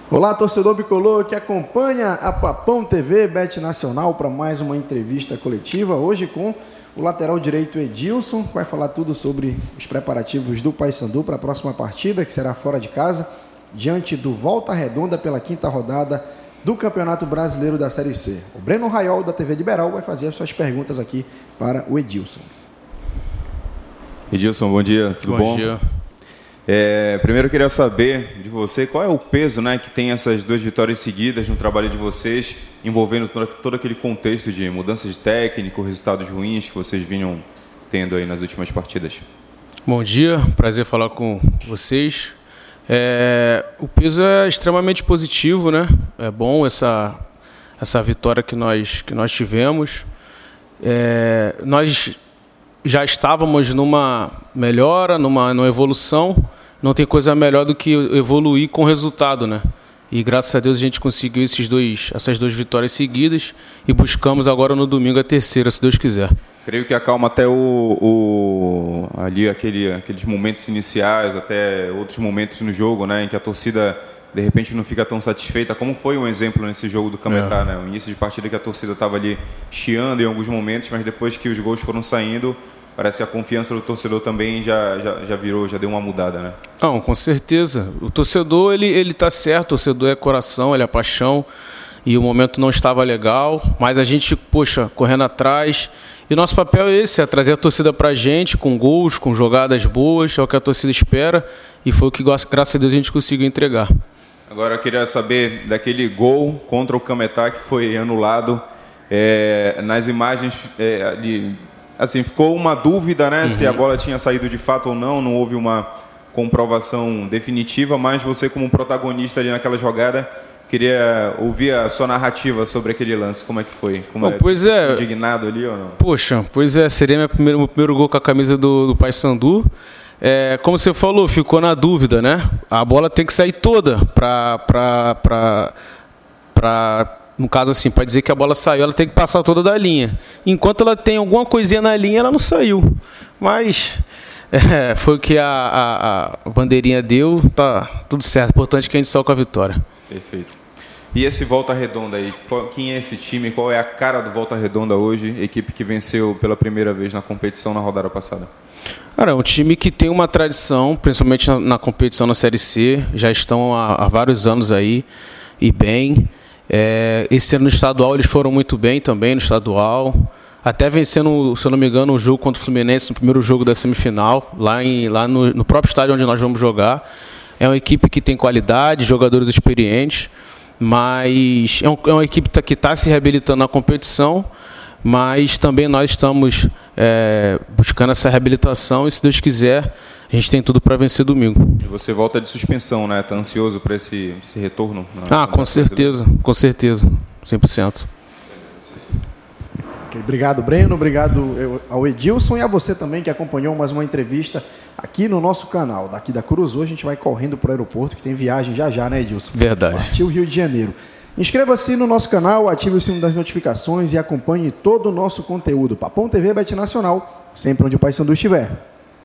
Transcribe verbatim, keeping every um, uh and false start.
Olá, torcedor bicolor que acompanha a Papão T V Bet Nacional para mais uma entrevista coletiva. Hoje com o lateral direito Edilson, que vai falar tudo sobre os preparativos do Paysandu para a próxima partida, que será fora de casa, diante do Volta Redonda pela quinta rodada do Campeonato Brasileiro da Série C. O Breno Raiol, da T V Liberal, vai fazer as suas perguntas aqui para o Edilson. Edilson, bom dia, tudo bom? Bom dia. É, primeiro eu queria saber de você qual é o peso, né, que tem essas duas vitórias seguidas no trabalho de vocês, envolvendo todo, todo aquele contexto de mudança de técnico, resultados ruins que vocês vinham tendo aí nas últimas partidas. Bom dia, prazer falar com vocês. É, o peso é extremamente positivo, né? É bom essa, essa vitória que nós, que nós tivemos. É, nós já estávamos numa melhora, numa, numa evolução. Não tem coisa melhor do que evoluir com resultado, né? E graças a Deus a gente conseguiu esses dois, essas duas vitórias seguidas e buscamos agora no domingo a terceira, se Deus quiser. Creio que acalma até o, o ali aquele, aqueles momentos iniciais, até outros momentos no jogo, né, em que a torcida de repente não fica tão satisfeita, como foi um exemplo nesse jogo do Cametá, é. né? O início de partida que a torcida estava ali chiando em alguns momentos, mas depois que os gols foram saindo, parece que a confiança do torcedor também já, já, já virou, já deu uma mudada, né? Não, com certeza. O torcedor, ele ele tá certo, o torcedor é coração, ele é paixão, e o momento não estava legal, mas a gente, poxa, correndo atrás, e o nosso papel é esse, é trazer a torcida pra gente, com gols, com jogadas boas, é o que a torcida espera, e foi o que, graças a Deus, a gente conseguiu entregar. Agora eu queria saber daquele gol contra o Cametá que foi anulado, é, nas imagens é, de... Assim, ficou uma dúvida, né, uhum. se a bola tinha saído de fato ou não, não houve uma comprovação definitiva, mas você como protagonista ali naquela jogada, queria ouvir a sua narrativa sobre aquele lance, como é que foi? Como Bom, é, pois é. Indignado ali ou não? Poxa, pois é, seria meu primeiro, meu primeiro gol com a camisa do, do Paysandu. É, como você falou, ficou na dúvida, né? A bola tem que sair toda para... pra, pra, pra no caso, assim, para dizer que a bola saiu, ela tem que passar toda da linha. Enquanto ela tem alguma coisinha na linha, ela não saiu. Mas é, foi o que a, a, a bandeirinha deu, tá tudo certo. Importante que a gente saiu com a vitória. Perfeito. E esse Volta Redonda aí, qual, quem é esse time? Qual é a cara do Volta Redonda hoje? Equipe que venceu pela primeira vez na competição na rodada passada. Cara, é um time que tem uma tradição, principalmente na, na competição na Série C. Já estão há, há vários anos aí e bem. É, esse ano no estadual eles foram muito bem também no estadual, até vencendo, se eu não me engano, o jogo contra o Fluminense no primeiro jogo da semifinal, lá, em, lá no, no próprio estádio onde nós vamos jogar. É uma equipe que tem qualidade, jogadores experientes, mas é, um, é uma equipe que está se reabilitando na competição, mas também nós estamos é, buscando essa reabilitação e, se Deus quiser, a gente tem tudo para vencer domingo. E você volta de suspensão, né? Está ansioso para esse, esse retorno? Na, ah, com certeza, do... com certeza, cem por cento. Okay, obrigado, Breno, obrigado ao Edilson e a você também que acompanhou mais uma entrevista aqui no nosso canal. Daqui da Curuzu a gente vai correndo para o aeroporto, que tem viagem já já, né, Edilson? Verdade. Partiu Rio de Janeiro. Inscreva-se no nosso canal, ative o sino das notificações e acompanhe todo o nosso conteúdo. Papão T V Bet Nacional, sempre onde o Paysandu estiver.